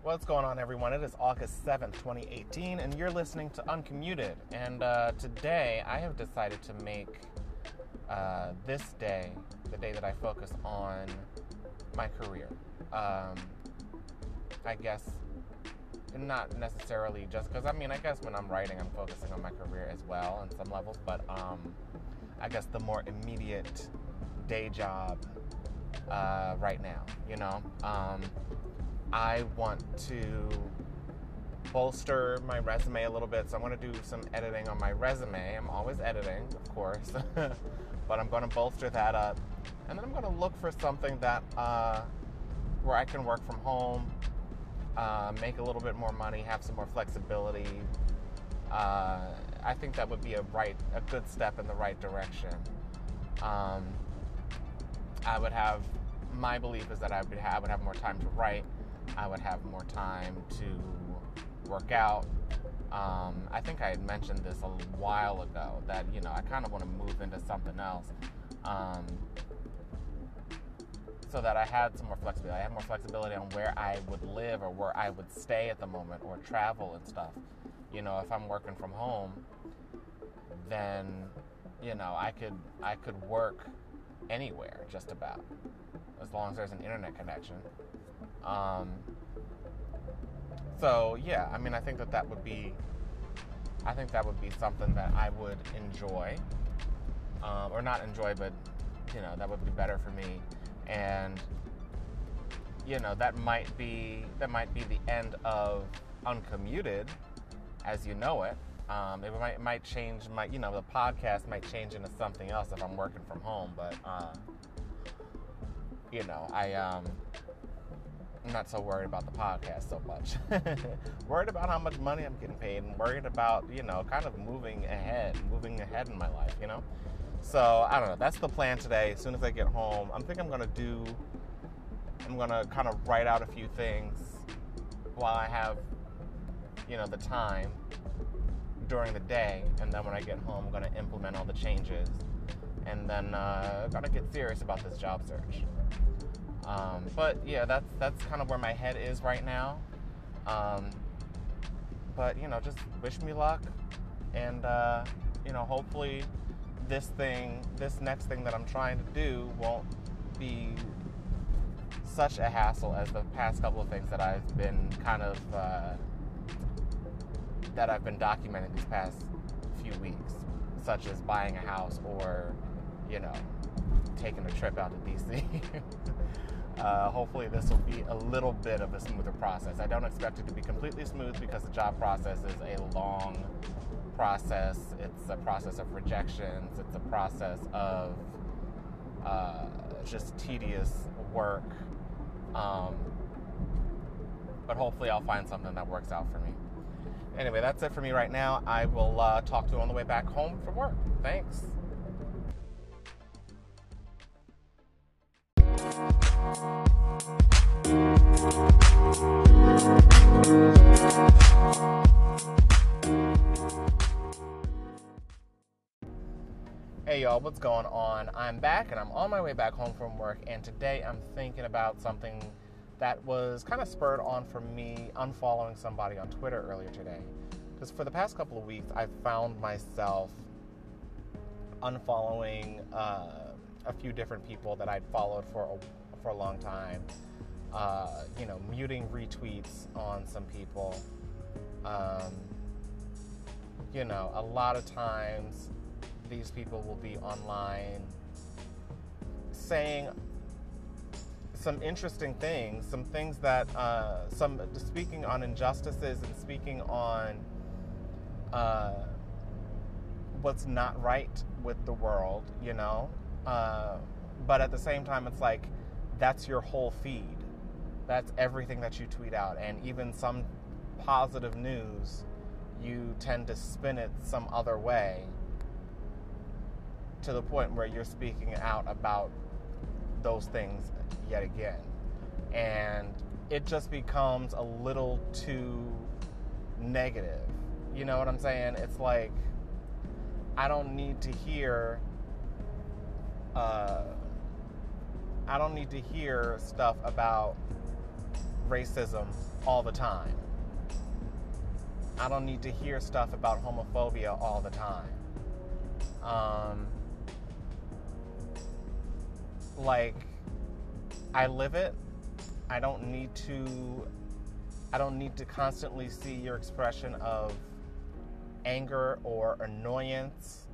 What's going on, everyone? It is August 7th, 2018, and you're listening to Uncommuted. And today I have decided to make this day the day that I focus on my career. I guess not necessarily just because, I guess when I'm writing, I'm focusing on my career as well on some levels, but I guess the more immediate day job right now, I want to bolster my resume a little bit, so I'm going to do some editing on my resume. I'm always editing, of course, but I'm going to bolster that up, and then I'm going to look for something that where I can work from home, make a little bit more money, have some more flexibility. I think that would be a good step in the right direction. My belief is that I would have more time to write. I would have more time to work out. I think I had mentioned this a while ago that, I kind of want to move into something else so that I had some more flexibility. I had more flexibility on where I would live or where I would stay at the moment or travel and stuff. If I'm working from home, then, I could work anywhere just about, as long as there's an internet connection. So yeah, I think that would be something that I would enjoy, or not enjoy, but that would be better for me. And that might be the end of Uncommuted as you know it. It might change the podcast might change into something else if I'm working from home, but I'm not so worried about the podcast so much. Worried about how much money I'm getting paid, and worried about, kind of moving ahead in my life, So, I don't know. That's the plan today. As soon as I get home, I'm going to kind of write out a few things while I have, the time during the day. And then when I get home, I'm going to implement all the changes. And then I'm going to get serious about this job search. But yeah, that's kind of where my head is right now. But just wish me luck, and hopefully this next thing that I'm trying to do won't be such a hassle as the past couple of things that I've been that I've been documenting these past few weeks, such as buying a house or taking a trip out to DC. Hopefully this will be a little bit of a smoother process. I don't expect it to be completely smooth because the job process is a long process. It's a process of rejections. It's a process of just tedious work. But hopefully I'll find something that works out for me. Anyway, that's it for me right now. I will talk to you on the way back home from work. Thanks. Hey y'all, what's going on? I'm back and I'm on my way back home from work, and today I'm thinking about something that was kind of spurred on from me unfollowing somebody on Twitter earlier today. Because for the past couple of weeks, I've found myself unfollowing a few different people that I'd followed for a long time. Muting retweets on some people. A lot of times these people will be online saying some interesting things, some things that, speaking on injustices and speaking on what's not right with the world, but at the same time, it's like, that's your whole feed. That's everything that you tweet out. And even some positive news, you tend to spin it some other way to the point where you're speaking out about those things yet again. And it just becomes a little too negative. You know what I'm saying? It's like, I don't need to hear stuff about racism all the time. I don't need to hear stuff about homophobia all the time. Like, I live it. I don't need to constantly see your expression of anger or annoyance,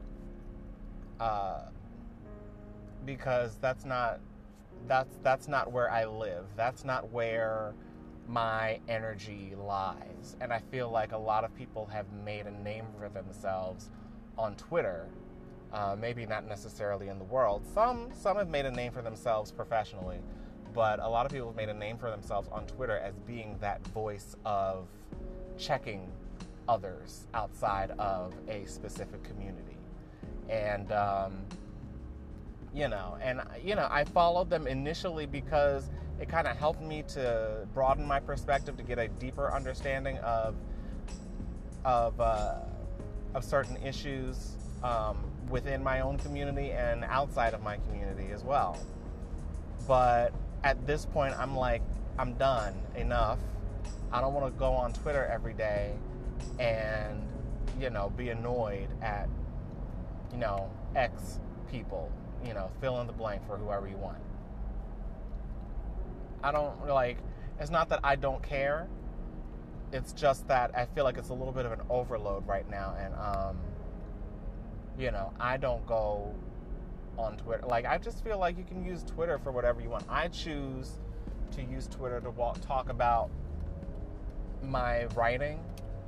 because that's not where I live. That's not where my energy lies. And I feel like a lot of people have made a name for themselves on Twitter. Maybe not necessarily in the world. Some have made a name for themselves professionally, but a lot of people have made a name for themselves on Twitter as being that voice of checking others outside of a specific community. And, I followed them initially because it kind of helped me to broaden my perspective, to get a deeper understanding of certain issues within my own community and outside of my community as well. But at this point, I'm like, I'm done. Enough. I don't want to go on Twitter every day and, be annoyed at, X people, fill in the blank for whoever you want. It's not that I don't care. It's just that I feel like it's a little bit of an overload right now. And, I don't go on Twitter. Like, I just feel like you can use Twitter for whatever you want. I choose to use Twitter to talk about my writing.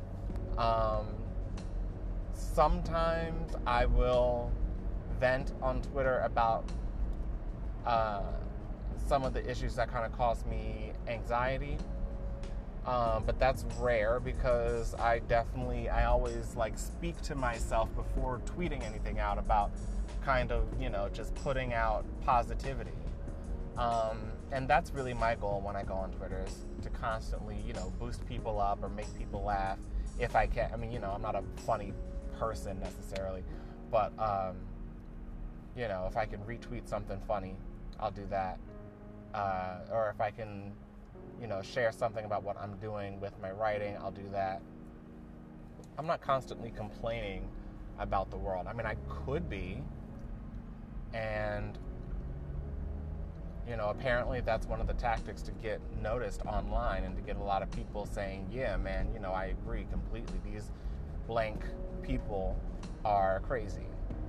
Sometimes I will vent on Twitter about some of the issues that kind of cause me anxiety. But that's rare because I always speak to myself before tweeting anything out about kind of, just putting out positivity. And that's really my goal when I go on Twitter, is to constantly, boost people up or make people laugh if I can. I mean, I'm not a funny person necessarily, but, if I can retweet something funny, I'll do that. Or if I can, share something about what I'm doing with my writing, I'll do that. I'm not constantly complaining about the world. I mean, I could be. And, apparently that's one of the tactics to get noticed online and to get a lot of people saying, yeah, man, I agree completely. These blank people are crazy,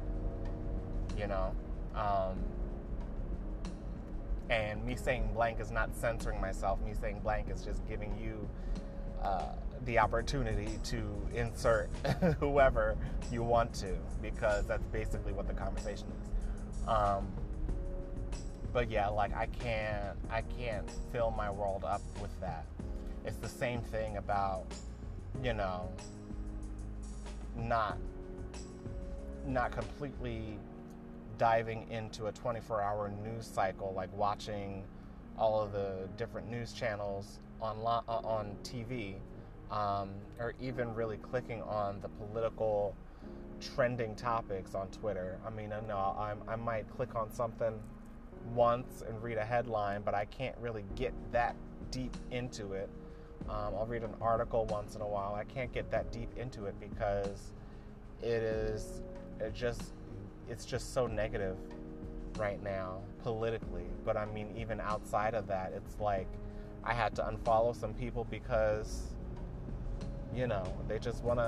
And me saying blank is not censoring myself. Me saying blank is just giving you the opportunity to insert whoever you want to, because that's basically what the conversation is. But yeah, I can't fill my world up with that. It's the same thing about, not completely diving into a 24-hour news cycle, like watching all of the different news channels on TV, or even really clicking on the political trending topics on Twitter. I mean, I might click on something once and read a headline, but I can't really get that deep into it. I'll read an article once in a while. I can't get that deep into it because it's just so negative right now politically. But I mean, even outside of that, it's like I had to unfollow some people because they just want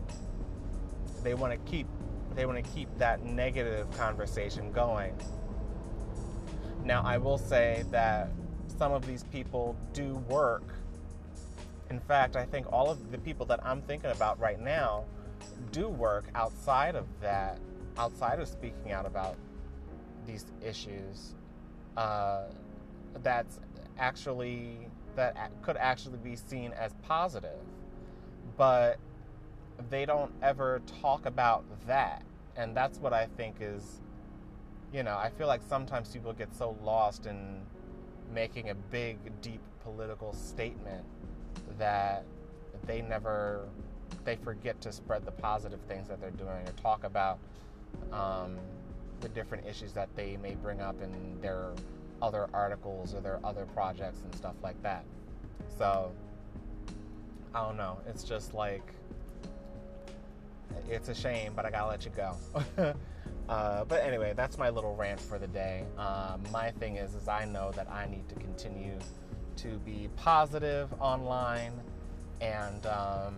to keep that negative conversation going. Now, I will say that some of these people do work. In fact, I think all of the people that I'm thinking about right now do work outside of that, outside of speaking out about these issues, that could actually be seen as positive. But they don't ever talk about that. And that's what I think is, I feel like sometimes people get so lost in making a big, deep political statement that they forget to spread the positive things that they're doing, or talk about the different issues that they may bring up in their other articles or their other projects and stuff like that. So, I don't know. It's just like, it's a shame, but I gotta let you go. But anyway, that's my little rant for the day. My thing is I know that I need to continue to be positive online, and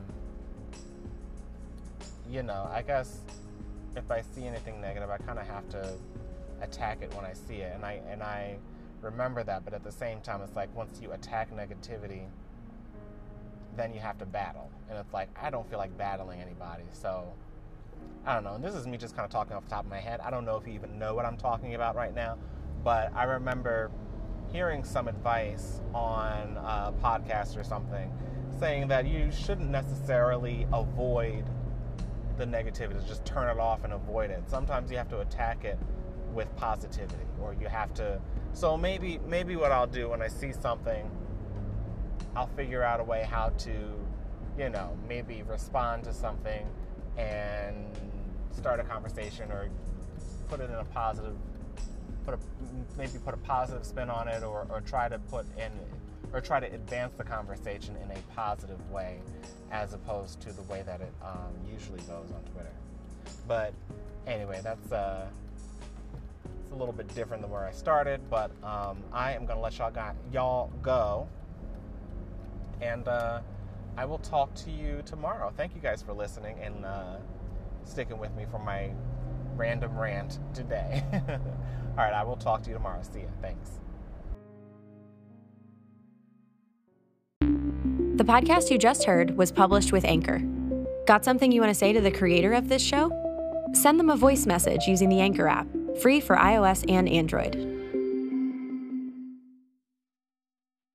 I guess if I see anything negative, I kind of have to attack it when I see it, and I remember that. But at the same time, it's like, once you attack negativity, then you have to battle, and it's like, I don't feel like battling anybody. So I don't know. And this is me just kind of talking off the top of my head. I don't know if you even know what I'm talking about right now, but I remember hearing some advice on a podcast or something saying that you shouldn't necessarily avoid the negativity, just turn it off and avoid it. Sometimes you have to attack it with positivity, or you have to. So maybe what I'll do when I see something, I'll figure out a way how to, maybe respond to something and start a conversation, or put it in a positive, maybe put a positive spin on it, or try to try to advance the conversation in a positive way, as opposed to the way that it usually goes on Twitter. But anyway, that's it's a little bit different than where I started, but I am going to let y'all go, and I will talk to you tomorrow. Thank you guys for listening and sticking with me for my random rant today. All right, I will talk to you tomorrow. See ya. Thanks. The podcast you just heard was published with Anchor. Got something you want to say to the creator of this show? Send them a voice message using the Anchor app, free for iOS and Android.